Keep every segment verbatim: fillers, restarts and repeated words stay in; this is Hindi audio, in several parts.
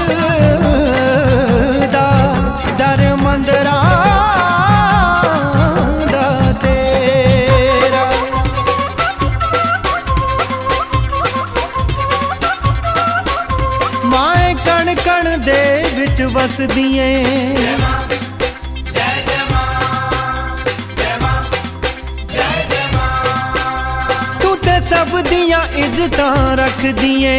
दा दर मंदरा दा तेरा। माए कण कण दे विच वसदिए सब दियां इज्जतां रख दिए।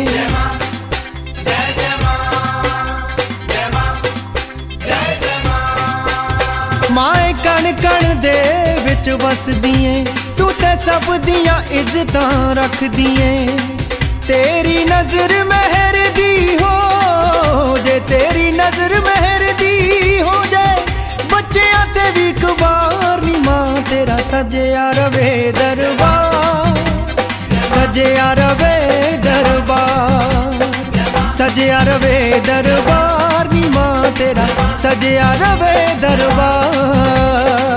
माए कण कण दे विच वसदिए तू ते सब दियां इज्जतां रख दिए। तेरी नजर मेहर दी हो जे, तेरी नजर मेहर दी हो जाए बच्चियां ते भी कबार नी मां तेरा सजया रवे दरबार, सजया रवे दरबार, सजया रवे दरबार नी मां तेरा सजया रवे दरबार।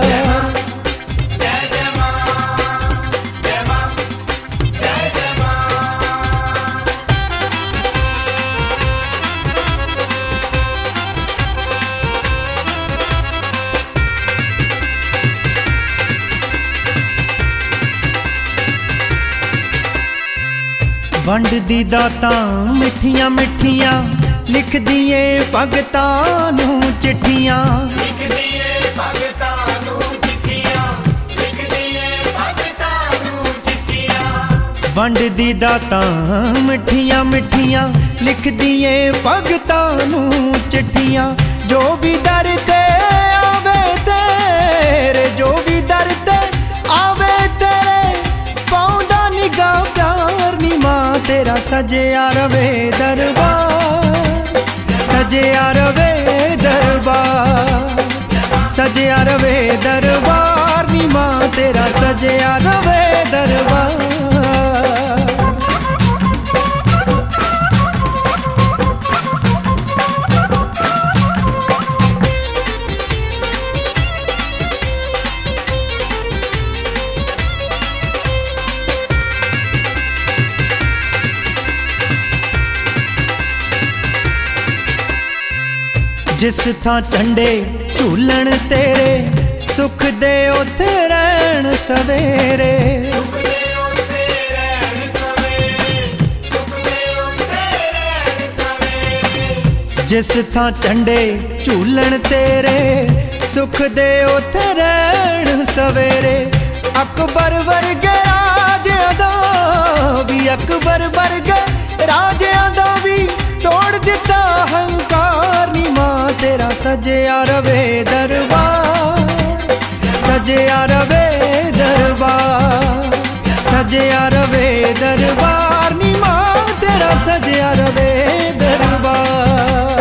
वंड दी दातां मिठियां मिठियां लिख दिए भगतां नूं चिट्ठियां, लिख दिए भगतां नूं चिट्ठियां, लिख दिए भगतां नूं चिट्ठियां। वंड दी दातां मिठियां मिठियां लिख दिए भगतां नूं चिट्ठियां। जो भी दर ते आवे तेरे, जो भी दर ते आवे तेरे पाउंदा निगाह प्यार नी मां तेरा सजया रवे दरबार, सजया रवे दरबार, सजया रवे दरबार नी मां तेरा सजया रवे दरबार। जिस थां झंडे झूलन तेरे सुख दे उथे रहन सवेरे, जिस थां झंडे झूलन तेरे सुख दे उथे रहन सवेरे। अकबर वर्गे राजियां दा भी, अकबर वर्गे राजियां दा भी तोड़ दिता हंकार नी मां तेरा सजया रवे दरबार, सजया रवे दरबार, सजया रवे दरबार नी मां तेरा सजया रवे दरबार।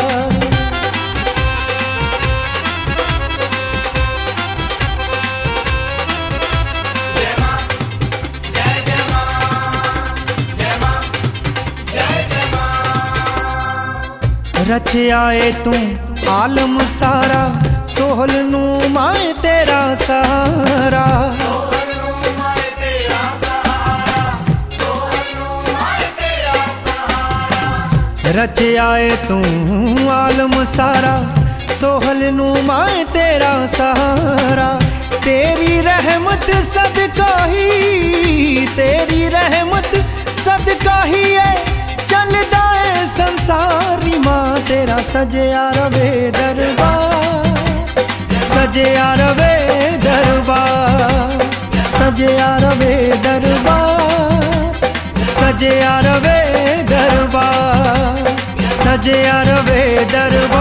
रचिया ए तू आलम सारा सोहल नू माए तेरा सहारा, रचिया ए तू आलम सारा सोहल नू माए तेरा सहारा। तेरी रहमत सदका ही, तेरी रहमत सदका ही है चलदा है संसार नी मां तेरा सजया रवे दरबार, सजया रवे दरबार, सजया रवे दरबार, सजया रवे दरबार, सजया रवे दरबार।